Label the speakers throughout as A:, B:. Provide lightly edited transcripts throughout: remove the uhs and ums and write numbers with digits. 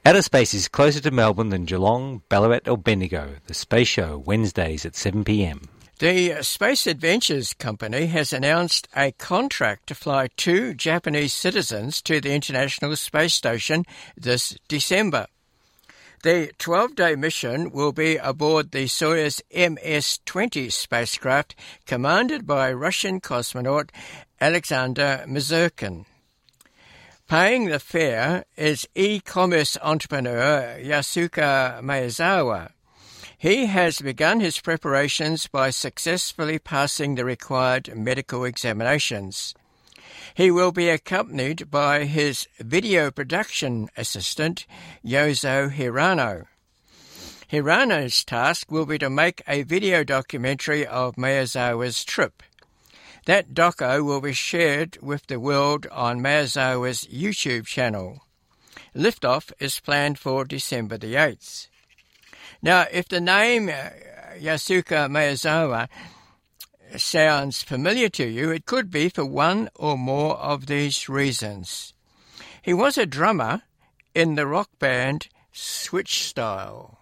A: Outer Space is closer to Melbourne than Geelong, Ballarat or Bendigo. The Space Show, Wednesdays at 7 p.m.
B: The Space Adventures Company has announced a contract to fly 2 Japanese citizens to the International Space Station this December. The 12-day mission will be aboard the Soyuz MS-20 spacecraft commanded by Russian cosmonaut Alexander Misurkin. Paying the fare is e-commerce entrepreneur Yasuka Maezawa. He has begun his preparations by successfully passing the required medical examinations. He will be accompanied by his video production assistant, Yozo Hirano. Hirano's task will be to make a video documentary of Maezawa's trip. That doco will be shared with the world on Maezawa's YouTube channel. Liftoff is planned for December the 8th. Now, if the name Yasuka Maezawa sounds familiar to you, it could be for one or more of these reasons. He was a drummer in the rock band Switch Style.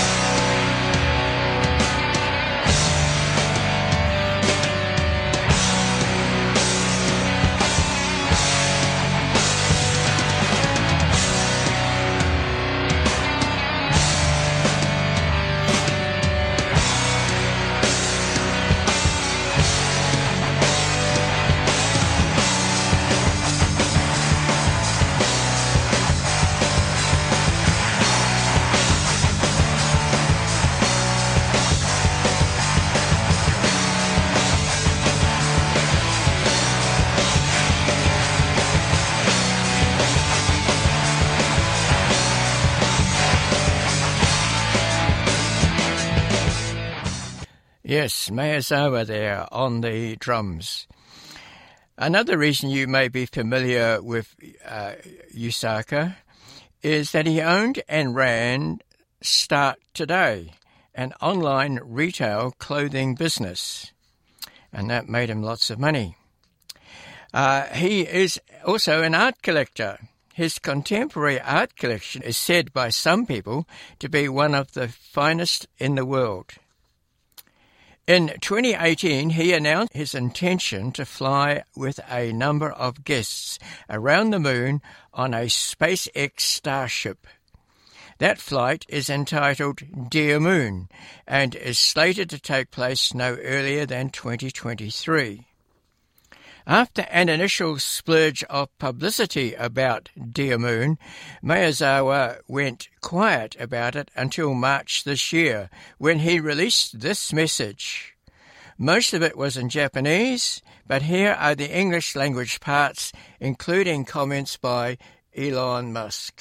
B: Yes, Maezawa there on the drums. Another reason you may be familiar with Yusaka is that he owned and ran Start Today, an online retail clothing business, and that made him lots of money. He is also an art collector. His contemporary art collection is said by some people to be one of the finest in the world. In 2018, he announced his intention to fly with a number of guests around the moon on a SpaceX Starship. That flight is entitled Dear Moon and is slated to take place no earlier than 2023. After an initial splurge of publicity about Dear Moon, Maezawa went quiet about it until March this year, when he released this message. Most of it was in Japanese, but here are the English language parts, including comments by Elon Musk.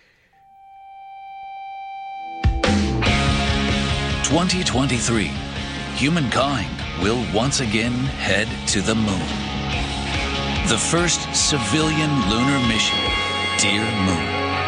C: 2023. Humankind will once again head to the moon. The first civilian lunar mission, Dear Moon.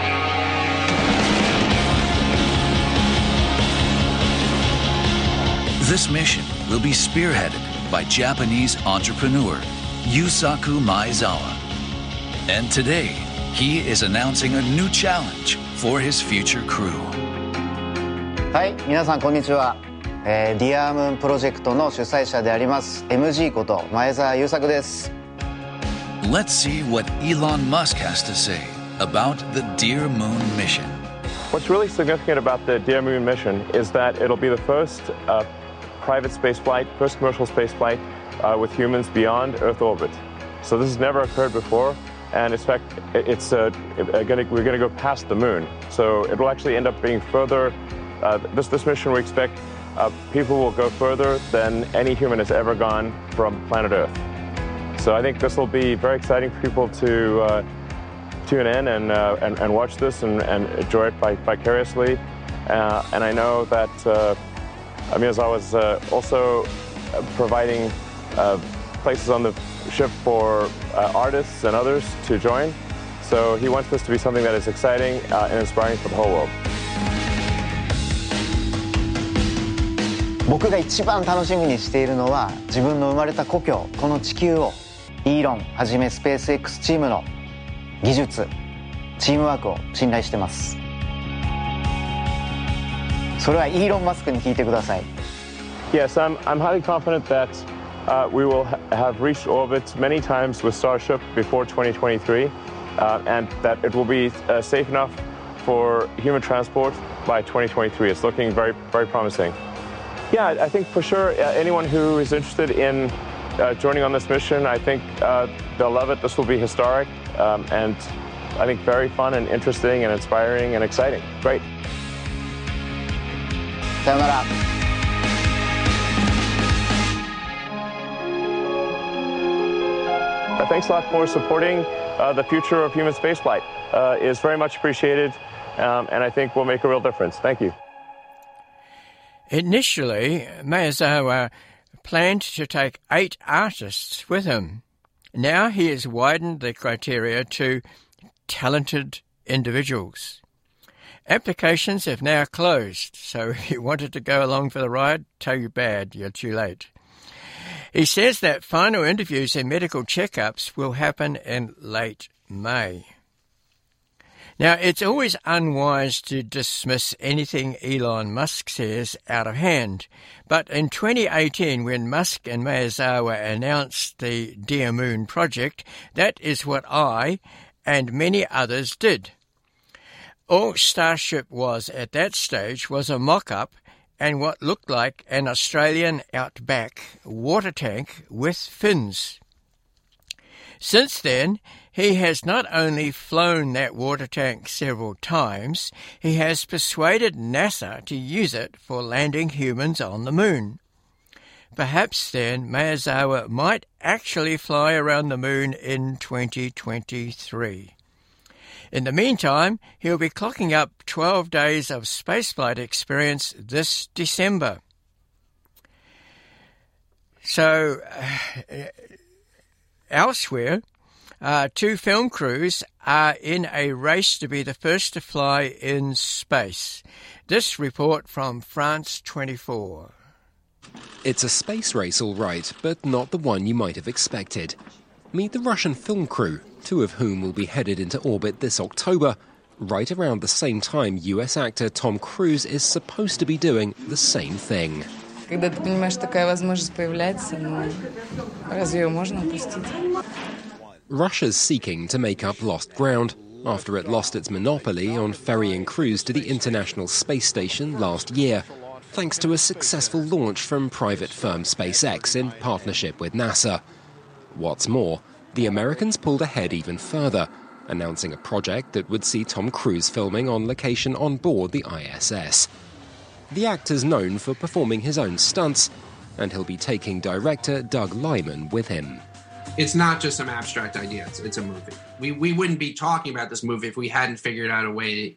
C: This mission will be spearheaded by Japanese entrepreneur Yusaku Maezawa. And today, he is announcing a new challenge for his future crew.
D: はい、皆さんこんにちは。ディアムーンプロジェクトの主催者であります MG こと前澤友作です。
C: Let's see what Elon Musk has to say about the Dear Moon mission.
E: What's really significant about the Dear Moon mission is that it'll be the first private space flight, first commercial space flight with humans beyond Earth orbit. So this has never occurred before, and in fact, we're going to go past the moon. So it will actually end up being further. This mission, we expect people will go further than any human has ever gone from planet Earth. So I think this will be very exciting for people to tune in and watch this and enjoy it vicariously. And I know that Maezawa is also providing places on the ship for artists and others to join. So he wants this to be something that is exciting and inspiring for the whole world.
D: 僕が一番楽しみにしているのは自分の生まれた故郷この地球をイーロンはじめスペース X チームの技術チームワークを信頼してます。 それはイーロン・マスクに聞いてください。
E: Yes, I'm highly confident that we will have reached orbit many times with Starship before 2023, and that it will be safe enough for human transport by 2023. It's looking very, very promising. Yeah, I think for sure anyone who is interested in joining on this mission, I think they'll love it. This will be historic and I think very fun and interesting and inspiring and exciting. Great.
D: さよなら。
E: Thanks a lot for supporting the future of human spaceflight. Is very much appreciated, and I think will make a real difference. Thank you.
B: Initially, Maezawa planned to take 8 artists with him. Now he has widened the criteria to talented individuals. Applications have now closed, so if you wanted to go along for the ride, too bad, you're too late. He says that final interviews and medical checkups will happen in late May. Now, it's always unwise to dismiss anything Elon Musk says out of hand, but in 2018, when Musk and Maezawa announced the Dear Moon project, that is what I and many others did. All Starship was at that stage was a mock-up and what looked like an Australian outback water tank with fins. Since then, he has not only flown that water tank several times, he has persuaded NASA to use it for landing humans on the moon. Perhaps then Maezawa might actually fly around the moon in 2023. In the meantime, he'll be clocking up 12 days of spaceflight experience this December. So, elsewhere, 2 film crews are in a race to be the first to fly in space. This report from France 24.
F: It's a space race, all right, but not the one you might have expected. Meet the Russian film crew, 2 of whom will be headed into orbit this October, right around the same time US actor Tom Cruise is supposed to be doing the same thing.
G: Когда ты понимаешь, что такая возможность появляется, ну, разве ее можно упустить?
F: Russia's seeking to make up lost ground after it lost its monopoly on ferrying crews to the International Space Station last year, thanks to a successful launch from private firm SpaceX in partnership with NASA. What's more, the Americans pulled ahead even further, announcing a project that would see Tom Cruise filming on location on board the ISS. The actor's known for performing his own stunts, and he'll be taking director Doug Liman with him.
H: It's not just some abstract idea, it's a movie. We wouldn't be talking about this movie if we hadn't figured out a way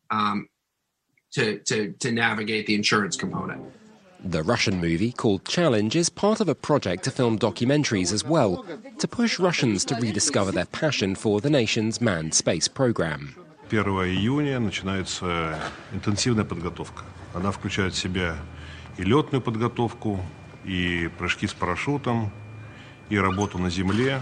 H: to navigate the insurance component.
F: The Russian movie, called Challenge, is part of a project to film documentaries as well, to push Russians to rediscover their passion for the nation's manned space program.
I: 1 июня начинается интенсивная подготовка. Она включает в себя и летную подготовку, и прыжки с парашютом, и работу на земле,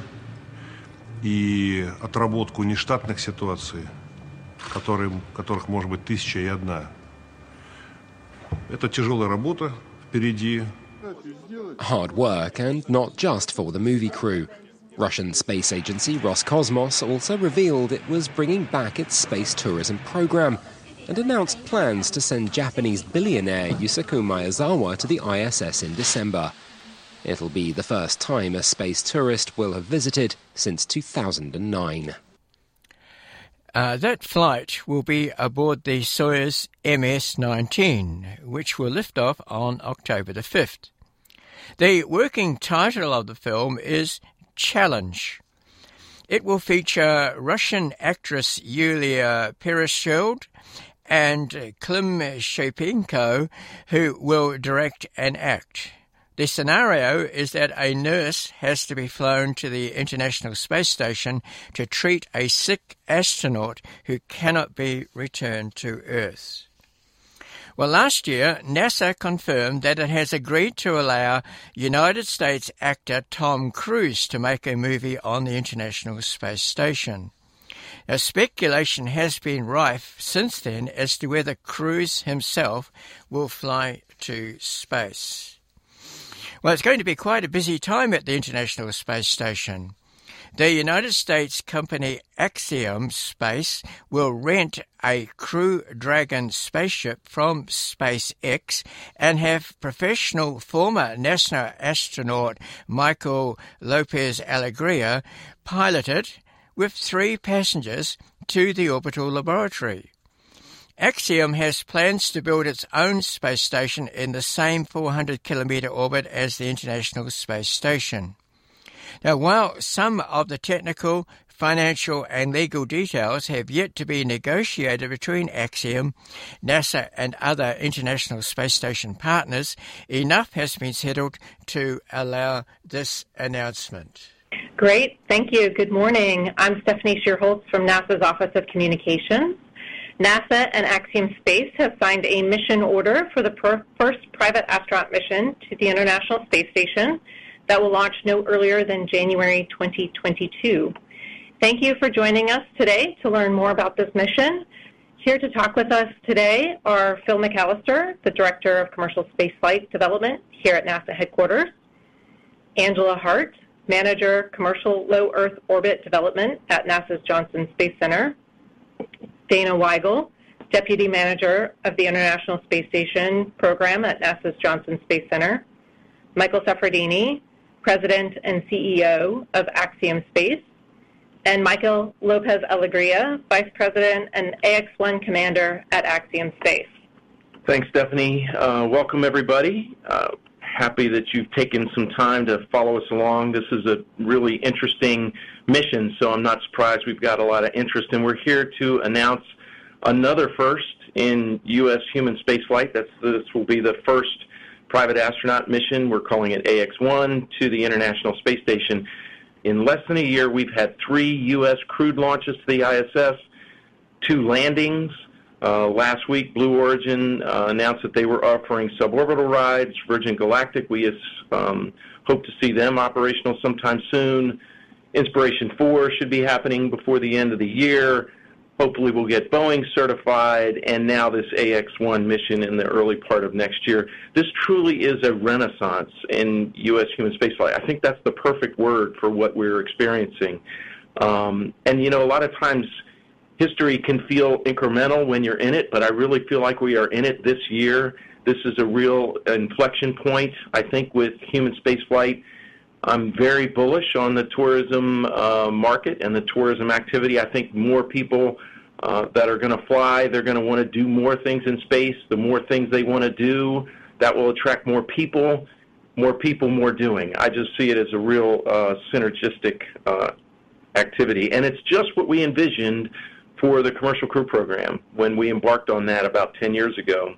I: и отработку нештатных ситуаций, которых может быть 1001. Это тяжелая работа впереди.
F: Hard work, and not just for the movie crew. Russian space agency Roscosmos also revealed it was bringing back its space tourism program and announced plans to send Japanese billionaire Yusaku Maezawa to the ISS in December. It'll be the first time a space tourist will have visited since 2009.
B: That flight will be aboard the Soyuz MS-19, which will lift off on October the 5th. The working title of the film is Challenge. It will feature Russian actress Yulia Pereshchild and Klim Shipenko, who will direct and act. The scenario is that a nurse has to be flown to the International Space Station to treat a sick astronaut who cannot be returned to Earth. Well, last year, NASA confirmed that it has agreed to allow United States actor Tom Cruise to make a movie on the International Space Station. Now, speculation has been rife since then as to whether Cruise himself will fly to space. Well, it's going to be quite a busy time at the International Space Station. The United States company Axiom Space will rent a Crew Dragon spaceship from SpaceX and have professional former NASA astronaut Michael Lopez Alegria pilot it with 3 passengers to the orbital laboratory. Axiom has plans to build its own space station in the same 400-kilometre orbit as the International Space Station. Now, while some of the technical, financial and legal details have yet to be negotiated between Axiom, NASA and other International Space Station partners, enough has been settled to allow this announcement.
J: Great. Thank you. Good morning. I'm Stephanie Shearholtz from NASA's Office of Communications. NASA and Axiom Space have signed a mission order for the first private astronaut mission to the International Space Station that will launch no earlier than January 2022. Thank you for joining us today to learn more about this mission. Here to talk with us today are Phil McAllister, the Director of Commercial Spaceflight Development here at NASA headquarters, Angela Hart, Manager, Commercial Low Earth Orbit Development at NASA's Johnson Space Center, Dana Weigel, Deputy Manager of the International Space Station Program at NASA's Johnson Space Center, Michael Saffredini, President and CEO of Axiom Space, and Michael Lopez Alegria, Vice President and AX-1 Commander at Axiom Space.
K: Thanks, Stephanie. Welcome, everybody. Happy that you've taken some time to follow us along. This is a really interesting mission, so I'm not surprised we've got a lot of interest, and we're here to announce another first in U.S. human spaceflight. This will be the first private astronaut mission. We're calling it AX-1 to the International Space Station. In less than a year, we've had 3 U.S. crewed launches to the ISS, 2 landings. Last week, Blue Origin announced that they were offering suborbital rides. Virgin Galactic, we hope to see them operational sometime soon. Inspiration 4 should be happening before the end of the year. Hopefully we'll get Boeing certified, and now this AX-1 mission in the early part of next year. This truly is a renaissance in U.S. human spaceflight. I think that's the perfect word for what we're experiencing. And, you know, a lot of times history can feel incremental when you're in it, but I really feel like we are in it this year. This is a real inflection point, I think, with human spaceflight. I'm very bullish on the tourism market and the tourism activity. I think more people that are going to fly, they're going to want to do more things in space. The more things they want to do, that will attract more people, more doing. I just see it as a real synergistic activity. And it's just what we envisioned for the Commercial Crew Program when we embarked on that about 10 years ago.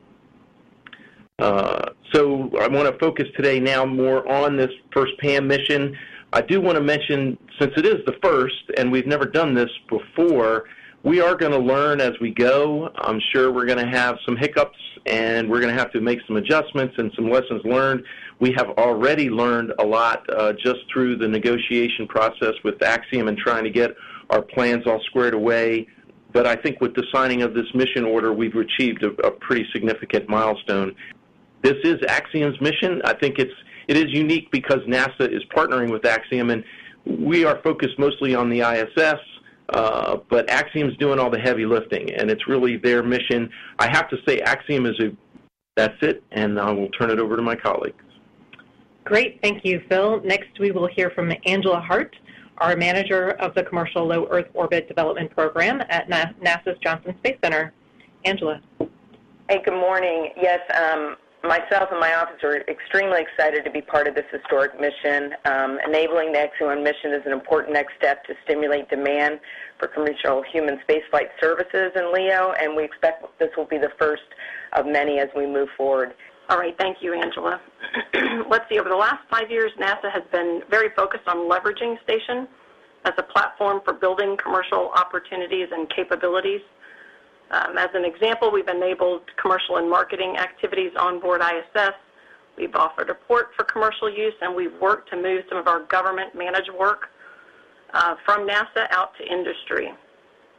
K: So I want to focus today now more on this first PAM mission. I do want to mention, since it is the first and we've never done this before, we are going to learn as we go. I'm sure we're going to have some hiccups and we're going to have to make some adjustments and some lessons learned. We have already learned a lot just through the negotiation process with Axiom and trying to get our plans all squared away. But I think with the signing of this mission order, we've achieved a pretty significant milestone. This is Axiom's mission. I think it is unique because NASA is partnering with Axiom, and we are focused mostly on the ISS, but Axiom's doing all the heavy lifting, and it's really their mission. I have to say Axiom that's it, and I will turn it over to my colleagues.
J: Great. Thank you, Phil. Next, we will hear from Angela Hart, our Manager of the Commercial Low Earth Orbit Development Program at NASA's Johnson Space Center. Angela.
L: Hey, good morning. Yes, myself and my office are extremely excited to be part of this historic mission. Enabling the Axiom mission is an important next step to stimulate demand for commercial human spaceflight services in LEO, and we expect this will be the first of many as we move forward.
M: All right, thank you, Angela. Let's see, over the last 5 years, NASA has been very focused on leveraging Station as a platform for building commercial opportunities and capabilities. As an example, we've enabled commercial and marketing activities on board ISS. We've offered a port for commercial use, and we've worked to move some of our government-managed work from NASA out to industry.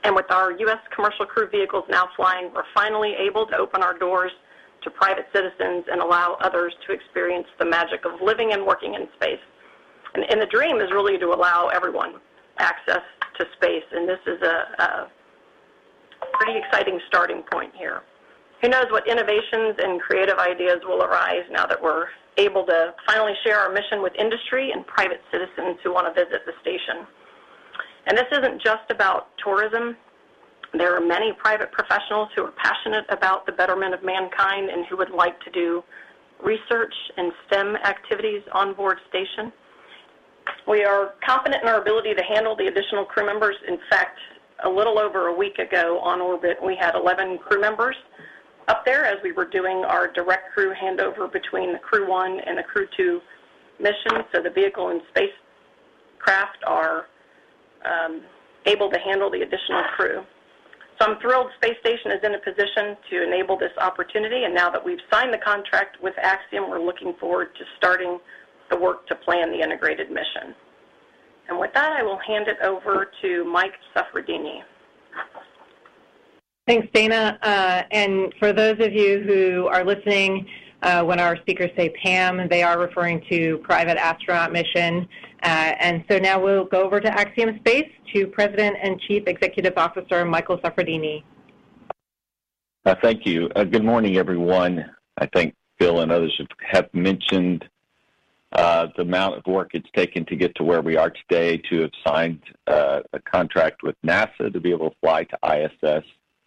M: And with our U.S. commercial crew vehicles now flying, we're finally able to open our doors to private citizens and allow others to experience the magic of living and working in space. And the dream is really to allow everyone access to space, and this is a pretty exciting starting point here. Who knows what innovations and creative ideas will arise now that we're able to finally share our mission with industry and private citizens who want to visit the station. And this isn't just about tourism. There are many private professionals who are passionate about the betterment of mankind and who would like to do research and STEM activities on board station. We are confident in our ability to handle the additional crew members. In fact, a little over a week ago on orbit, we had 11 crew members up there as we were doing our direct crew handover between the Crew 1 and the Crew 2 mission. So the vehicle and spacecraft are able to handle the additional crew. So I'm thrilled Space Station is in a position to enable this opportunity, and now that we've signed the contract with Axiom, we're looking forward to starting the work to plan the integrated mission. And with that, I will hand it over to Mike Suffredini.
J: Thanks, Dana. And for those of you who are listening, when our speakers say PAM, they are referring to Private Astronaut Mission. And so now we'll go over to Axiom Space to President and Chief Executive Officer Michael Suffredini.
N: Thank you. Good morning, everyone. I think Phil and others have mentioned the amount of work it's taken to get to where we are today, to have signed a contract with NASA to be able to fly to ISS.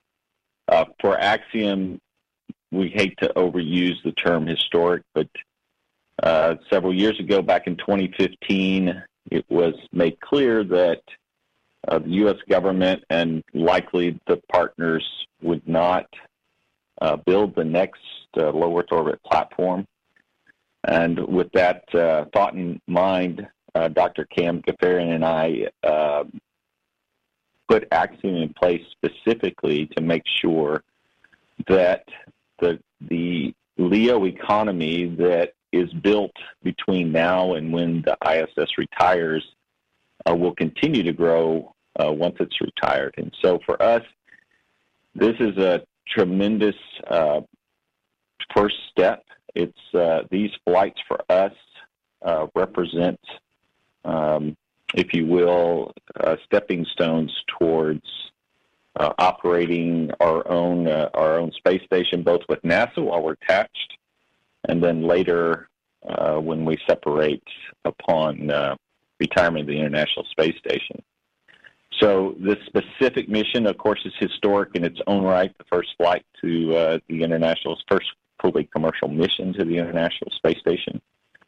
N: For Axiom, we hate to overuse the term historic, but several years ago, back in 2015, it was made clear that the U.S. government and likely the partners would not build the next low Earth orbit platform. And with that thought in mind, Dr. Cam Gafarian and I put Axiom in place specifically to make sure that the LEO economy that is built between now and when the ISS retires will continue to grow once it's retired. And so for us, this is a tremendous first step. It's these flights for us represent, if you will, stepping stones towards operating our own space station, both with NASA while we're attached, and then later when we separate upon retirement of the International Space Station. So this specific mission, of course, is historic in its own right. The first flight to the International's first fully commercial mission to the International Space Station.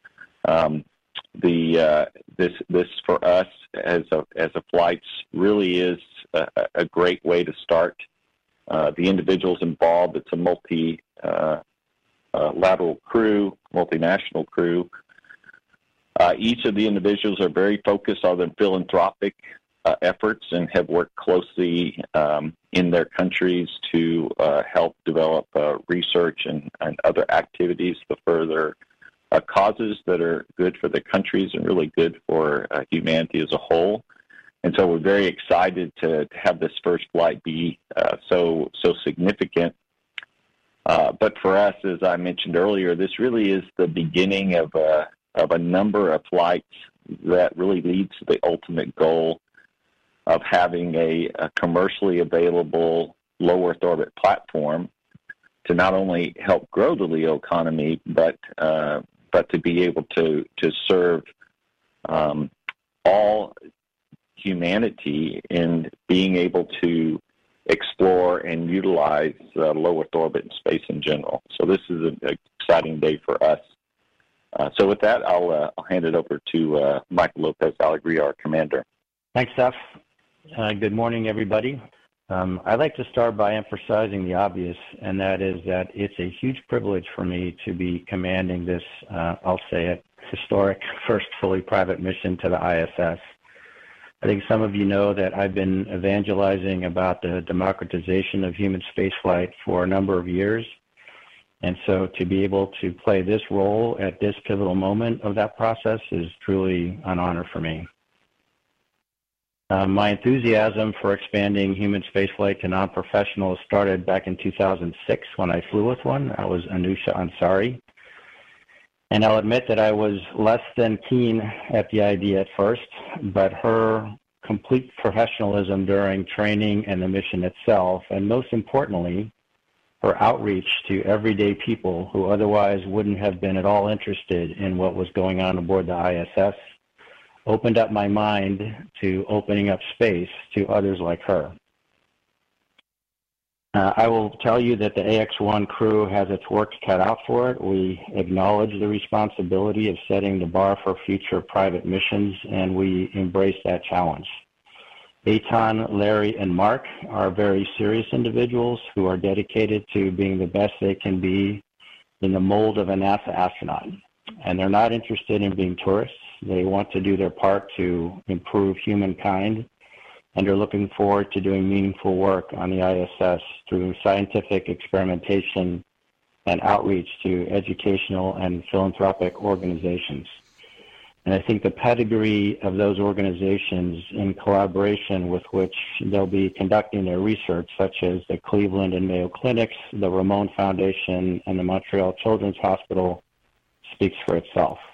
N: This for us as a flights really is a great way to start. The individuals involved, it's a multi-lateral crew, multinational crew. Each of the individuals are very focused on their philanthropic efforts and have worked closely in their countries to help develop research and other activities to further causes that are good for the countries and really good for humanity as a whole. And so we're very excited to have this first flight be so significant. But for us, as I mentioned earlier, this really is the beginning of a number of flights that really leads to the ultimate goal of having a commercially available low Earth orbit platform to not only help grow the LEO economy, but to be able to serve all humanity in being able to explore and utilize low Earth orbit and space in general. So this is an exciting day for us. So with that, I'll hand it over to Michael Lopez Alegria, our commander.
O: Thanks, Steph. Good morning, everybody. I'd like to start by emphasizing the obvious, and that is that it's a huge privilege for me to be commanding this, I'll say it, historic first fully private mission to the ISS. I think some of you know that I've been evangelizing about the democratization of human spaceflight for a number of years. And so to be able to play this role at this pivotal moment of that process is truly an honor for me. My enthusiasm for expanding human spaceflight to non-professionals started back in 2006 when I flew with one. I was Anusha Ansari. And I'll admit that I was less than keen at the idea at first, but her complete professionalism during training and the mission itself, and most importantly, her outreach to everyday people who otherwise wouldn't have been at all interested in what was going on aboard the ISS, opened up my mind to opening up space to others like her. I will tell you that the AX-1 crew has its work cut out for it. We acknowledge the responsibility of setting the bar for future private missions, and we embrace that challenge. Eitan, Larry, and Mark are very serious individuals who are dedicated to being the best they can be in the mold of a NASA astronaut. And they're not interested in being tourists. They want to do their part to improve humankind, and are looking forward to doing meaningful work on the ISS through scientific experimentation and outreach to educational and philanthropic organizations. And I think the pedigree of those organizations, in collaboration with which they'll be conducting their research, such as the Cleveland and Mayo Clinics, the Ramon Foundation, and the Montreal Children's Hospital, speaks for itself.